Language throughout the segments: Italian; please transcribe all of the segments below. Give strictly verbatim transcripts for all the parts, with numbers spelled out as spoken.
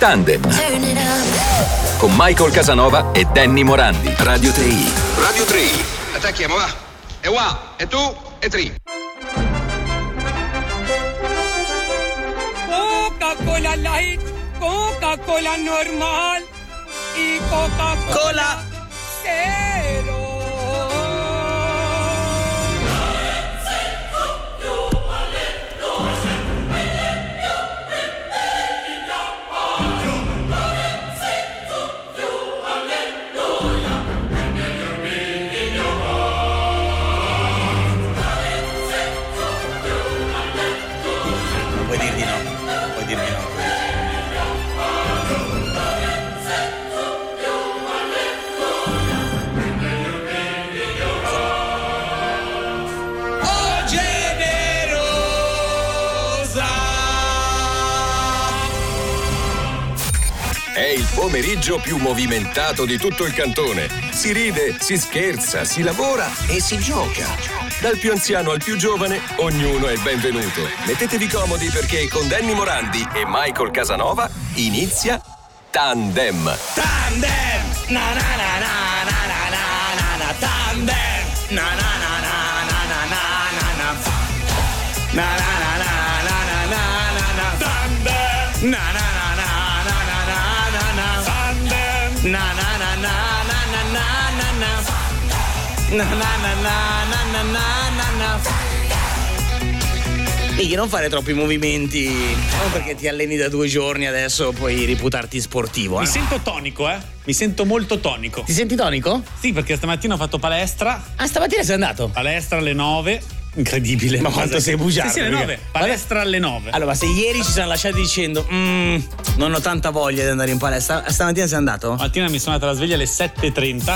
Tandem con Michael Casanova e Danny Morandi. Radio tre i. Radio tre i. Attacchiamo, va. E qua, e tu, e tri. Coca-Cola Light, Coca-Cola normal y Coca-Cola Cero. Puoi dir di no, puoi dir di no. Oh generosa! È il pomeriggio più movimentato di tutto il cantone. Si ride, si scherza, si lavora e si gioca. Dal più anziano al più giovane, ognuno è il benvenuto. Mettetevi comodi perché con Danny Morandi e Michael Casanova inizia Tandem. Tandem! Na na na na na na na na na Tandem! Na na na na na na na na na Na na na na na na na na na Tandem! Na na na na na na na na na Tandem! Na na na na na na na na na Na na na na na na na na na Mighi, non fare troppi movimenti, non perché ti alleni da due giorni adesso puoi riputarti sportivo, eh? Mi sento tonico, eh? Mi sento molto tonico. Ti senti tonico? Sì, perché stamattina ho fatto palestra. Ah, stamattina sei andato? Palestra alle nove. Incredibile. Ma quanto sei bugiardo? Sì, sì, alle nove. Palestra alle nove. Allora, ma se ieri ci siamo lasciati dicendo mm, non ho tanta voglia di andare in palestra, stamattina sei andato? Stamattina mi sono data la sveglia alle sette e trenta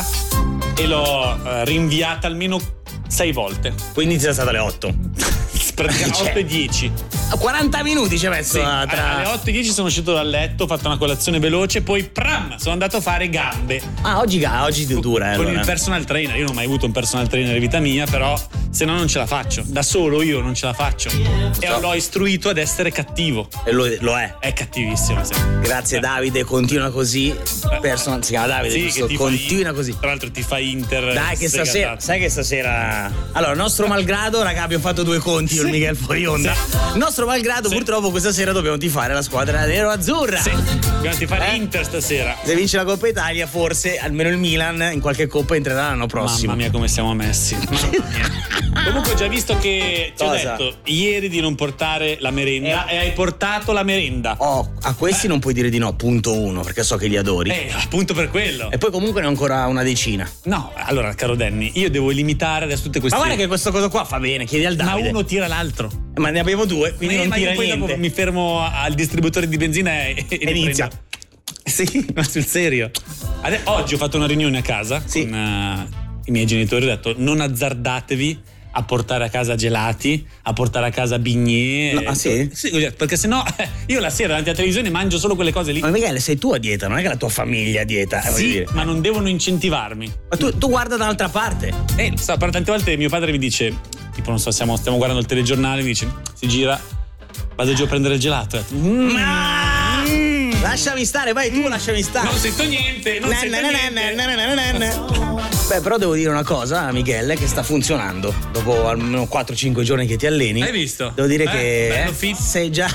e l'ho eh, rinviata almeno sei volte. Quindi sei stata alle otto. Praticamente Cioè, otto e dieci. quaranta minuti ci hai messo. Sì, a tra... alle otto e dieci sono uscito dal letto, ho fatto una colazione veloce, poi pram, sono andato a fare gambe. Ah, oggi, oggi ti dura, eh, Con allora. il personal trainer. Io non ho mai avuto un personal trainer in vita mia, però se no non ce la faccio. Da solo io non ce la faccio. E So. l'ho istruito ad essere cattivo. E lo, lo è. È cattivissimo, sì. Grazie Eh. Davide, continua così. Personal, si chiama Davide, Sì, giusto? che ti Continua fai, così. Tra l'altro ti fa Inter. Dai che stasera, sfegatato. sai che stasera allora, nostro malgrado, raga, abbiamo fatto due conti io e Sì. Miguel fuori onda. Sì. Nostro malgrado, Sì. purtroppo questa sera dobbiamo tifare la squadra nero-azzurra. Sì, dobbiamo fare Eh? Inter stasera. Se vince la Coppa Italia, forse almeno il Milan in qualche coppa entrerà l'anno prossimo. Mamma mia come siamo messi. Mamma mia. Comunque ho già visto che ti Cosa? ho detto ieri di non portare la merenda e hai portato la merenda. Oh, a questi non puoi dire di no, punto uno, perché so che li adori. Eh, appunto per quello. E poi comunque ne ho ancora una decina. No, allora caro Danny, io devo limitare adesso tutte queste. Ma guarda che questa cosa qua fa bene, chiedi al Ma Davide. uno tira l'altro. Ma ne abbiamo due, quindi Eh, non ma tira io poi niente. dopo mi fermo al distributore di benzina e, e ne inizia. prendo. Sì, ma sul serio. Ade- oggi ho fatto una riunione a casa Sì. con uh, i miei genitori, ho detto non azzardatevi a portare a casa gelati, a portare a casa bignè. No, ah, sì? Sì, perché sennò eh, io la sera davanti alla televisione mangio solo quelle cose lì. Ma Michele, sei tu a dieta, non è che la tua famiglia è a dieta. eh, voglio Sì, dire. ma non devono incentivarmi. Ma tu, tu guarda dall'altra parte. E so, per tante volte mio padre mi dice, tipo non so, stiamo, stiamo guardando il telegiornale, mi dice, si gira, vado giù a prendere il gelato. Mm. Ah! Lasciami stare, vai tu, lasciami stare. Non sento niente, non Na, sento na, na, niente. na, na, na, na, na. Beh, però devo dire una cosa, Michele, che sta funzionando. Dopo almeno quattro cinque giorni che ti alleni. Hai visto? Devo dire Eh, che bello eh, fit. sei già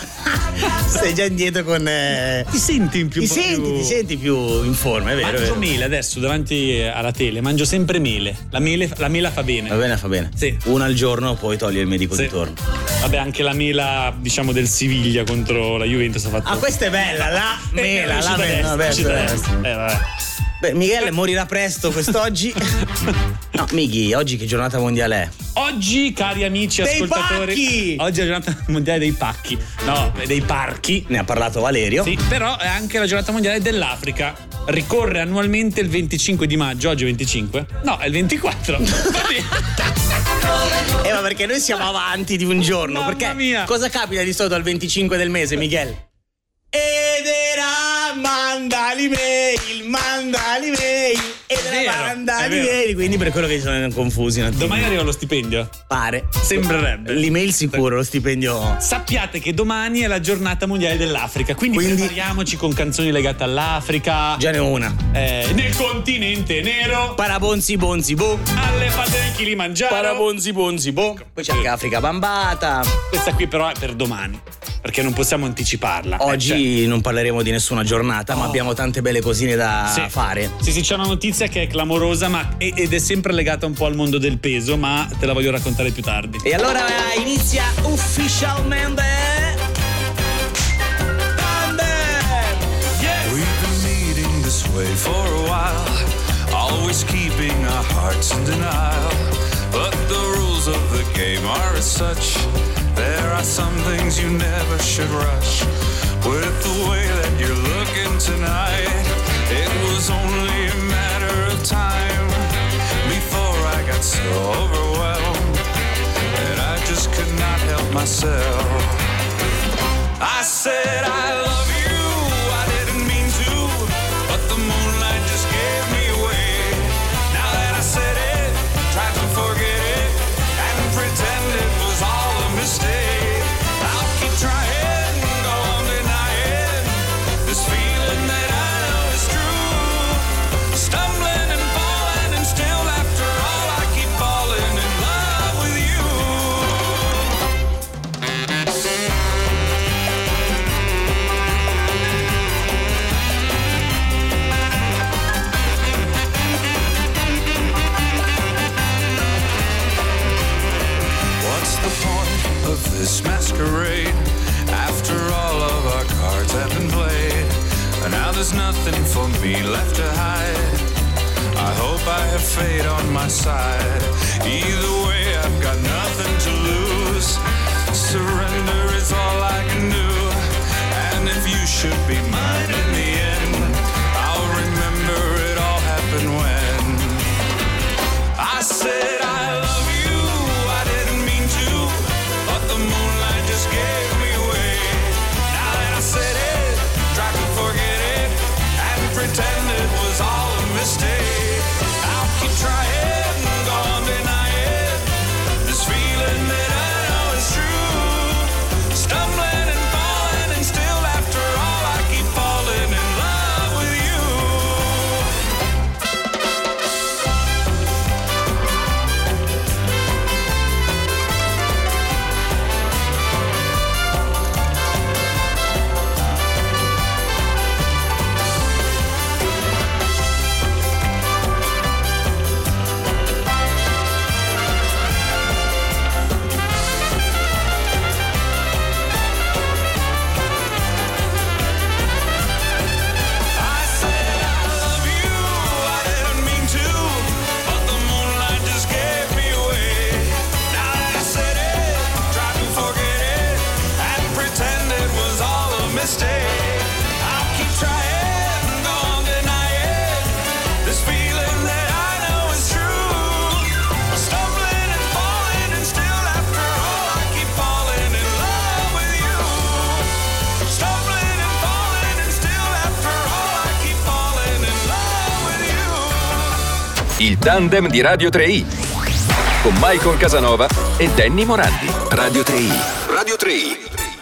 sei già indietro con eh, Ti senti in più ti un po' senti, più- ti senti più in forma, è vero, è Mangio vero. mele adesso davanti alla tele, mangio sempre mele. La mele, la mela fa bene. Va bene, fa bene. Sì. Una al giorno, poi togli il medico Sì. di torno. Vabbè, anche la mela, diciamo, del Siviglia contro la Juventus ha fatto. Ah, questa è bella, la Eh, mela, è la uscita mela. destra, Vabbè, è uscita vabbè. destra. Eh, vabbè. Beh, Michele morirà presto quest'oggi. No, Mighi, oggi che giornata mondiale è? Oggi, cari amici Dei ascoltatori, pacchi! oggi è la giornata mondiale dei pacchi. No, dei parchi. Ne ha parlato Valerio. Sì, però è anche la giornata mondiale dell'Africa. Ricorre annualmente il venticinque di maggio. Oggi è venticinque? No, è il ventiquattro. Va bene. Eh, ma perché noi siamo avanti di un giorno? Mamma perché mia. cosa capita di solito al venticinque del mese, Michele? Ed era manda l'email, manda l'email. Ed era vero, banda è di vero. ieri, quindi per quello che ci sono confusi un attimo. Domani arriva lo stipendio? Pare. Sembrerebbe. L'email sicuro, lo stipendio. Sappiate che domani è la giornata mondiale dell'Africa, quindi, Quindi- prepariamoci con canzoni legate all'Africa. Già ne ho una. Eh, nel continente nero, Parabonzi bonzi bo. alle falde del Kilimangiaro. Parabonzi bonzi bo. Poi c'è anche Africa Bambata. Questa qui però è per domani, perché non possiamo anticiparla. Oggi Eh, non parleremo di nessuna giornata, ma Oh. abbiamo tante belle cosine da Sì. fare. Sì, sì, c'è una notizia che è clamorosa ma, ed è sempre legata un po' al mondo del peso, ma te la voglio raccontare più tardi. E allora inizia ufficialmente. Thunder! We've been meeting this way for a while, always keeping our hearts in denial. But the rules of the game are as such. There are some things you never should rush. With the way that you're looking tonight, it was only a matter of time before I got so overwhelmed that I just could not help myself. I said I love you, I didn't mean to, but the moonlight just gave me away. Now that I said it, tried to forget it and pretend it was all a mistake. I'll keep trying, go on denying this feeling that I know is true. Stumbling and falling and still after all I keep falling in love with you. What's the point of this masquerade? After all of our cards have been played, and now there's nothing for me left to hide. I hope I have fate on my side. Either way, I've got nothing to lose. Surrender is all I can do. And if you should be mine in the end, I'll remember it all happened when I said I love you, I didn't mean to, but the moonlight just gave me away. Now that I said it, tried to forget it and pretend it was all a mistake. I'll keep trying, go on denying this feeling that I know is true. Stumbling and falling and still after all I keep falling in love with you. I said I love you, I didn't mean to, but the moonlight just gave me away. Now that I said it, tried to forget it and pretend it was all a mistake. I'll keep trying, go on denying this feeling that I know is true. Stumbling and falling and still after all I keep falling in love with you. Stumbling and falling and still after all I keep falling in love with you. Il tandem di Radio tre i con Michael Casanova e Danny Morandi. Radio tre i. Radio tre i.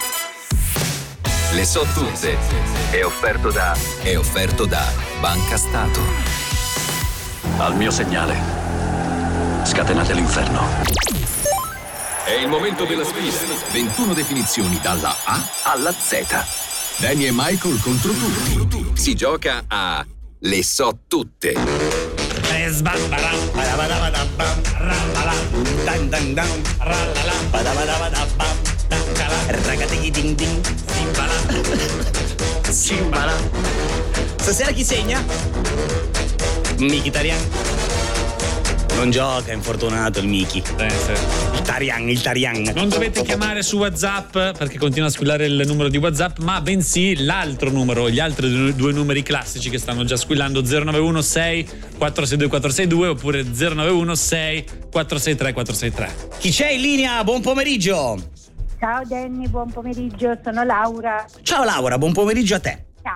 Le so tutte. È offerto da. È offerto da Banca Stato. Al mio segnale, scatenate l'inferno. È il momento della sfida. ventuno definizioni dalla A alla Z. Danny e Michael contro tutti. Si gioca a Le so tutte. Eh, sbambaram, Badabadabadabam, rambalam, dan dan dan, rallalam, badabadabadabam, dancalam, ragateghi ding ding, simbalam, simbala. Stasera chi segna? Mkhitaryan. Non gioca, è infortunato il Miki. Eh, sì. Il Tarian, il Tarian. Non dovete chiamare su WhatsApp perché continua a squillare il numero di WhatsApp, ma bensì l'altro numero, gli altri due numeri classici che stanno già squillando: zero nove uno sei quattro sei due quattro sei due oppure zero nove uno sei quattro sei tre quattro sei tre. Chi c'è in linea? Buon pomeriggio. Ciao Danny, buon pomeriggio, sono Laura. Ciao Laura, buon pomeriggio a te. Ciao,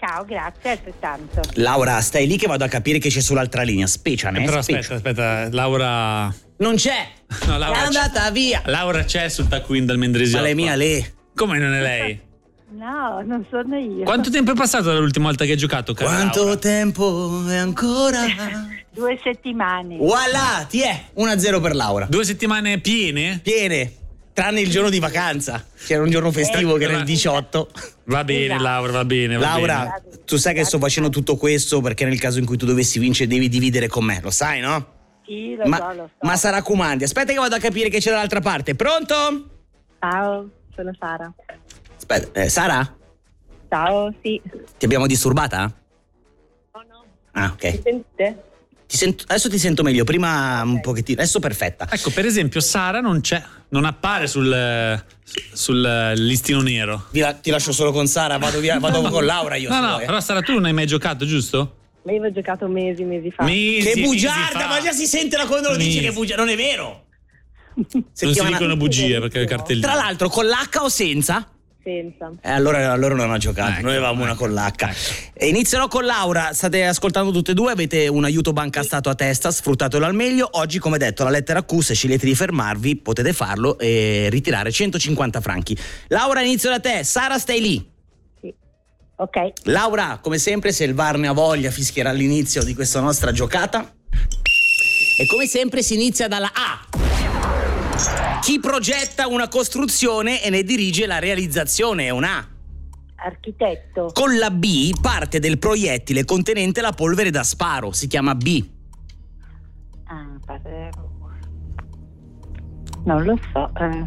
Ciao, grazie, altrettanto. Laura, stai lì che vado a capire che c'è sull'altra linea. Speciane. Eh, però Speciane. aspetta, aspetta, Laura. Non c'è. No, Laura è andata c'è. via. Laura c'è sul taccuino del Mendrisiotto. Ma lei mia lei. Come non è lei? No, non sono io. Quanto tempo è passato dall'ultima volta che hai giocato, cara Quanto Laura? tempo è ancora? Due settimane. Voilà, ti è uno a zero per Laura. Due settimane piene? Piene. Tranne il giorno di vacanza, che era un giorno festivo, che era il diciotto. Va bene, Esatto. Laura, va bene. Va Laura, bene. tu sai che sto facendo tutto questo perché nel caso in cui tu dovessi vincere devi dividere con me, lo sai, no? Sì, lo Ma, so, lo so. ma sarà comandi. Aspetta che vado a capire che c'è dall'altra parte. Pronto? Ciao, sono Sara. Aspetta, eh, Sara? Ciao, sì. Ti abbiamo disturbata? No, no. Ah, ok. Mi sentite? Ti sento, adesso ti sento meglio, prima un pochettino, adesso perfetta. Ecco, per esempio, Sara non c'è, non appare sul, sul listino nero. Ti, la- ti lascio solo con Sara, vado via, vado con Laura io. No, se no, vuoi, eh. però Sara, tu non hai mai giocato, giusto? Ma io avevo giocato mesi, mesi fa. Mesi, Che mesi bugiarda, fa. ma già si sente da quando lo dice Mesi. che bugia, non è vero. Non si Settimana- dicono bugie perché le cartelline. Tra l'altro con l'H o senza? Senza. Eh, allora, allora non ha giocato, Ecco, noi avevamo una ecco, con l'H. ecco. E inizierò con Laura, state ascoltando tutte e due, avete un aiuto banca stato a testa, sfruttatelo al meglio. Oggi, come detto, la lettera Q, se scegliete di fermarvi, potete farlo e ritirare centocinquanta franchi. Laura, inizio da te. Sara, stai lì. Sì. Ok. Laura, come sempre, se il V A R ne ha voglia, fischierà all'inizio di questa nostra giocata. E come sempre si inizia dalla A. Chi progetta una costruzione e ne dirige la realizzazione è un A. Architetto. Con la B parte del proiettile contenente la polvere da sparo, si chiama B. Ah, pare- non lo so. Eh.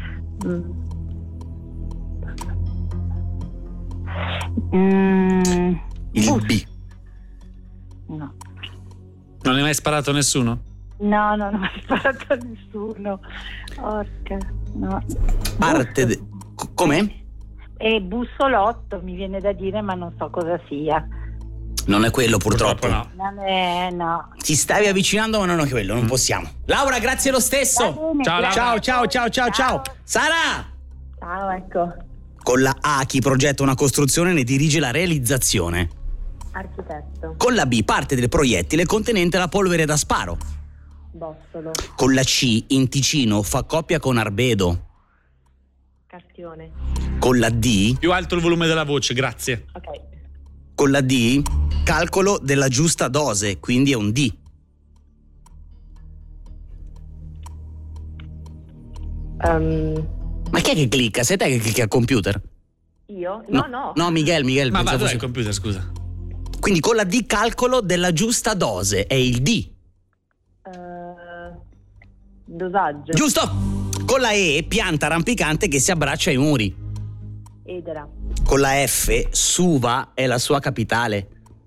Mm. Mm. Il Bus. B. No. Non hai mai sparato a nessuno? No, no, non mi ha sparato a nessuno. Porca, no. Parte de- co- Com'è? E bussolotto mi viene da dire, ma non so cosa sia. Non è quello purtroppo. Purtroppo no. Non è, no. Ti stavi avvicinando ma non è quello, non possiamo. Laura, grazie lo Va stesso. bene, Ciao, grazie. Ciao, ciao, ciao, ciao, ciao. Ciao. Sara! Ciao, ecco. Con la A chi progetta una costruzione ne dirige la realizzazione. Architetto. Con la B parte del proiettile contenente la polvere da sparo. Bossolo. Con la C in Ticino fa coppia con Arbedo. Castione. Con la D, Più alto il volume della voce, grazie. Ok. con la D, calcolo della giusta dose, quindi è un D. Um, Ma chi è che clicca? Sei te che clicchi al computer? io? No, no. No, Miguel, Miguel. Ma va, pensavo dov'è il fosse- computer, scusa? Quindi con la D calcolo della giusta dose, è il D. Eh, dosaggio. Giusto! Con la E, pianta rampicante che si abbraccia ai muri. Edera. Con la F, Suva è la sua capitale.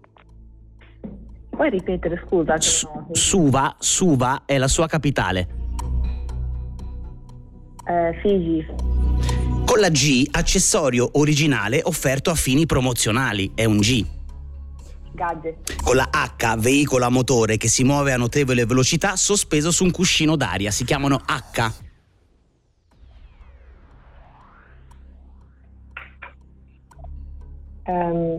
Puoi ripetere, scusa? Che Su- non ho- Suva, Suva è la sua capitale. Eh, Figi. Con la G, accessorio originale offerto a fini promozionali, è un G. Gadget. Con la H, veicolo a motore che si muove a notevole velocità sospeso su un cuscino d'aria, si chiamano H. Ehm,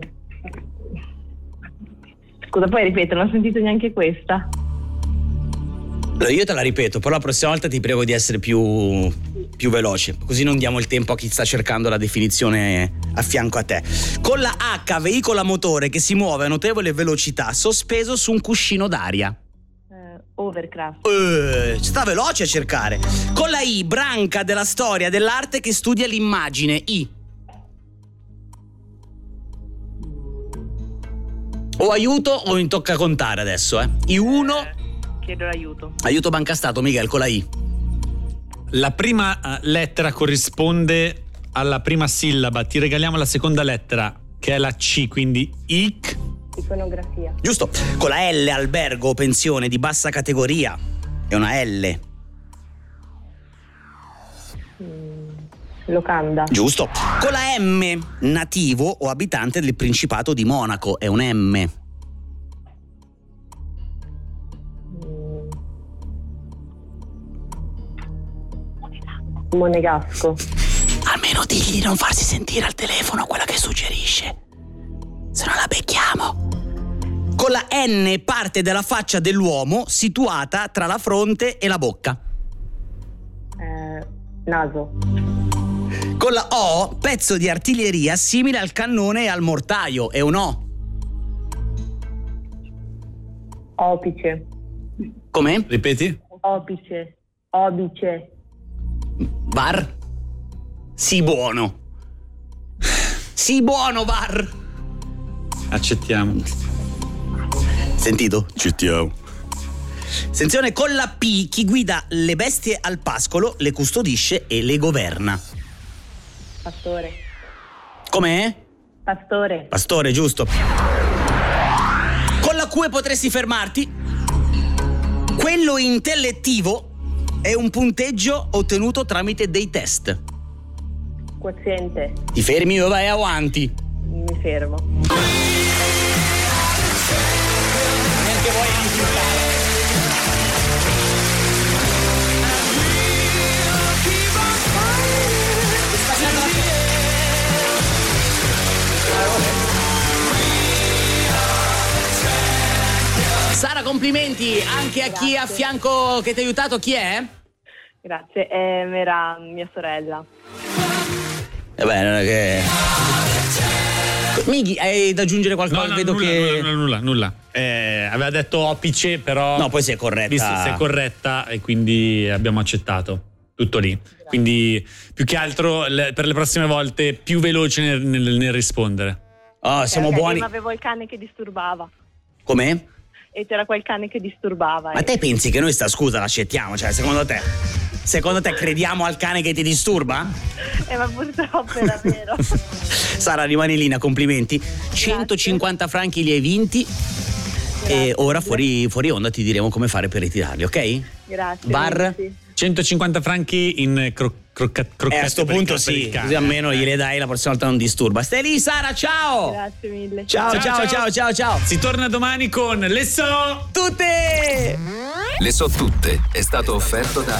Scusa, puoi ripetere? Non ho sentito neanche questa. Allora, io te la ripeto, però la prossima volta ti prego di essere più, più veloce, così non diamo il tempo a chi sta cercando la definizione a fianco a te. Con la H, veicolo a motore che si muove a notevole velocità sospeso su un cuscino d'aria. Eh, overcraft. Eh, sta veloce a cercare. Con la I, branca della storia dell'arte che studia l'immagine, I. O aiuto o mi tocca contare adesso, eh. I uno, Chiedo l'aiuto. aiuto banca stato, Miguel, con la I. La prima eh, lettera corrisponde alla prima sillaba. Ti regaliamo la seconda lettera, che è la C, quindi ic. Iconografia. Giusto. Con la L, albergo o pensione di bassa categoria. È una L. Locanda. Giusto. Con la M, nativo o abitante del Principato di Monaco. È un M. Monegasco. Almeno digli di non farsi sentire al telefono quella che suggerisce. se non la becchiamo. Con la N parte della faccia dell'uomo situata tra la fronte e la bocca. Eh, naso. Con la O, pezzo di artiglieria simile al cannone e al mortaio. È un O. Opice. Come? Ripeti? Opice. Obice. Var? Sii buono. Sii buono, Var. Accettiamo. Sentito? Accettiamo. Attenzione, con la P, chi guida le bestie al pascolo, le custodisce e le governa. Pastore. Com'è? Pastore. Pastore, giusto. Con la Q potresti fermarti. Quello intellettivo è un punteggio ottenuto tramite dei test. Quoziente. Ti fermi o vai avanti? Mi fermo. Neanche vuoi rifiutare. Sara, complimenti anche a chi a fianco che ti ha aiutato. Chi è? Grazie, eh, era mia sorella. E beh, non è che... Mighi, hai da aggiungere qualcosa? No, no, Vedo nulla, che... nulla, nulla, nulla. Eh, aveva detto opice, però... No, poi si è corretta. Visto si è corretta e quindi abbiamo accettato. Tutto lì. Quindi, più che altro, le, per le prossime volte, più veloce nel, nel, nel rispondere. Oh, siamo Perché buoni. prima avevo il cane che disturbava. Com'è? E c'era quel cane che disturbava. Ma eh. te pensi che noi sta scusa l'accettiamo? Cioè, secondo te? Secondo te crediamo al cane che ti disturba? Eh, ma purtroppo era vero. Sara, rimani in linea, complimenti. centocinquanta franchi li hai vinti. E ora fuori, fuori onda ti diremo come fare per ritirarli, ok? Grazie. Bar? Sì. centocinquanta franchi in cro- crocca- croccette. Eh, a sto per il punto ca- per sì, il cane. così almeno gliele dai, la prossima volta non disturba. Stai lì, Sara, ciao! Grazie mille. Ciao, ciao, ciao, ciao, ciao, ciao. Si torna domani con Le So Tutte! Le So Tutte è stato offerto da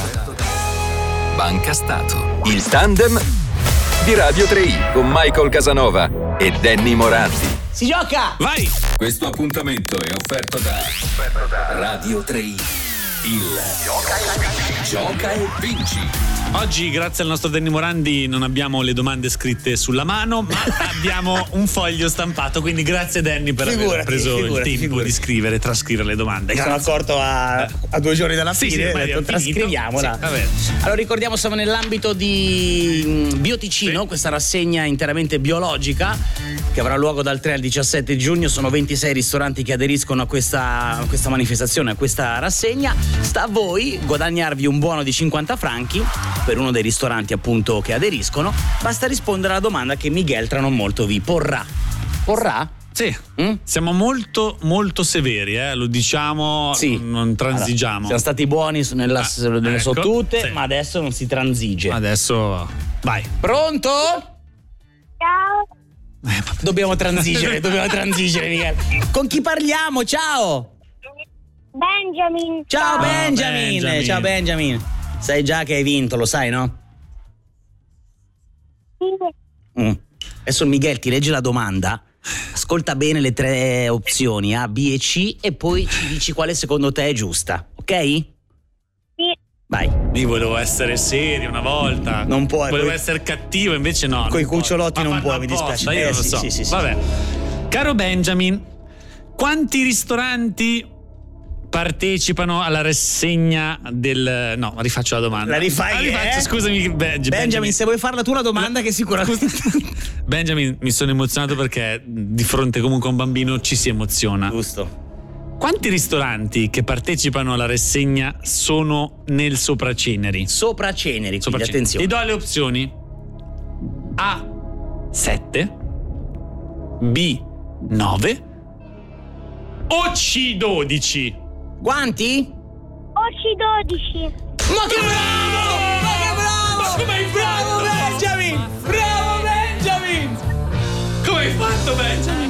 Banca Stato. Il tandem di Radio tre i con Michael Casanova e Danny Morandi. Si gioca! Vai! Questo appuntamento è offerto da Radio tre i. Il Gioca e Vinci. Oggi, grazie al nostro Danny Morandi, non abbiamo le domande scritte sulla mano, ma abbiamo un foglio stampato. Quindi grazie Danny per Figurati, aver preso figurati, il tempo figurati. di scrivere e trascrivere le domande. Mi sono Grazie. accorto a, a due giorni dalla Sì, fine, sì, ho ormai detto, abbiamo finito. trascriviamola. Sì, va bene. Allora ricordiamo, siamo nell'ambito di mm, Bioticino, Sì. questa rassegna interamente biologica che avrà luogo dal tre al diciassette giugno. Sono ventisei ristoranti che aderiscono a questa, a questa manifestazione, a questa rassegna. Sta a voi guadagnarvi un buono di cinquanta franchi per uno dei ristoranti appunto che aderiscono. Basta rispondere alla domanda che Miguel tra non molto vi porrà. Porrà? Sì, Mm? siamo molto molto severi, eh? Lo diciamo, Sì. non, non transigiamo. Allora, siamo stati buoni su- nella, Ah, nelle ecco, sottute, sì. ma adesso non si transige. Adesso vai. Pronto? Ciao. Dobbiamo transigere, dobbiamo transigere, Miguel. Con chi parliamo? Ciao! Benjamin. Ciao, Ciao, Benjamin. Benjamin. Ciao Benjamin. Sai già che hai vinto, lo sai, no? Mm. Adesso Miguel ti legge la domanda. Ascolta bene le tre opzioni A, B e C e poi ci dici quale secondo te è giusta, ok? Sì. Vai. Io volevo essere serio una volta. Non puoi, Volevo coi- essere cattivo, invece no. coi non posso. cucciolotti Ma non fanno puoi, mi apposta, dispiace. Io Eh, lo sì, so. sì, sì, sì. Vabbè. Caro Benjamin, quanti ristoranti partecipano alla rassegna del... No, rifaccio la domanda. La rifai, La rifaccio, eh? scusami, Be- Benjamin, se vuoi farla tu la domanda che sicuramente... Benjamin, mi sono emozionato perché di fronte comunque a un bambino ci si emoziona. Giusto. Quanti ristoranti che partecipano alla rassegna sono nel Sopraceneri? Sopra Ceneri, quindi Sopraceneri. attenzione. Ti do le opzioni. A sette, B nove o C dodici. Quanti? Oci dodici. Ma che bravo! Ma che bravo! Ma come hai Bravo fatto? Benjamin! Bravo Benjamin! Come hai fatto, Benjamin?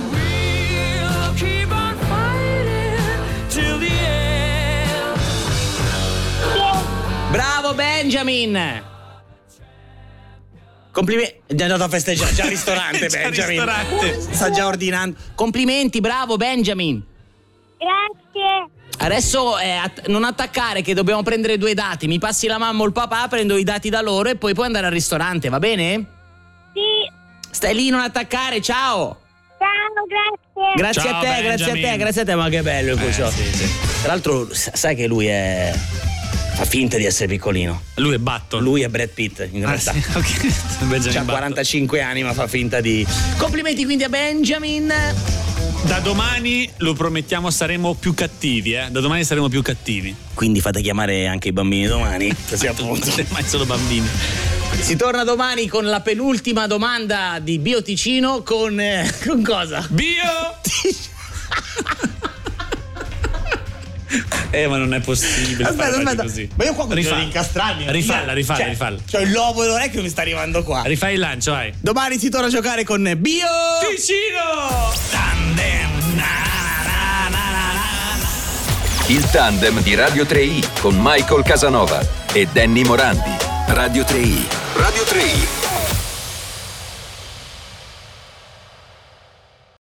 Bravo Benjamin! Complimenti. È andato a festeggiare, già al ristorante Già al Benjamin. ristorante. Sta già ordinando. Complimenti, bravo Benjamin. Grazie. Adesso eh, att- non attaccare che dobbiamo prendere due dati. Mi passi la mamma o il papà, prendo i dati da loro e poi puoi andare al ristorante, va bene? Sì. Stai lì, non attaccare, ciao. Ciao, grazie. Grazie Ciao, a te, grazie a Benjamin. te, grazie a te, ma che bello il Eh, cucciolo. sì, sì. Tra l'altro, s- sai che lui è. Fa finta di essere piccolino. Lui è Button. Lui è Brad Pitt, in Ah, realtà. sì, ok. Benjamin C'ha Button. quarantacinque anni, ma fa finta di. Complimenti quindi a Benjamin. Da domani, lo promettiamo, saremo più cattivi, eh? Da domani saremo più cattivi. Quindi fate chiamare anche i bambini domani. Così appunto. Ma solo bambini. Si torna domani con la penultima domanda di Bioticino con. eh, con cosa? Bio! Eh, ma non è possibile. Aspetta, fare aspetta. così. Ma io qua continuo Rifà- ad incastrarmi. Rifalla, rifalla, Cioè, rifalla. C'ho il lobo dell'orecchio che mi sta arrivando qua. Rifai il lancio, vai. Domani si torna a giocare con Bio Ticino! Tandem. Na, na, na, na, na. Il tandem di Radio tre i con Michael Casanova e Danny Morandi. Radio tre i. Radio tre i.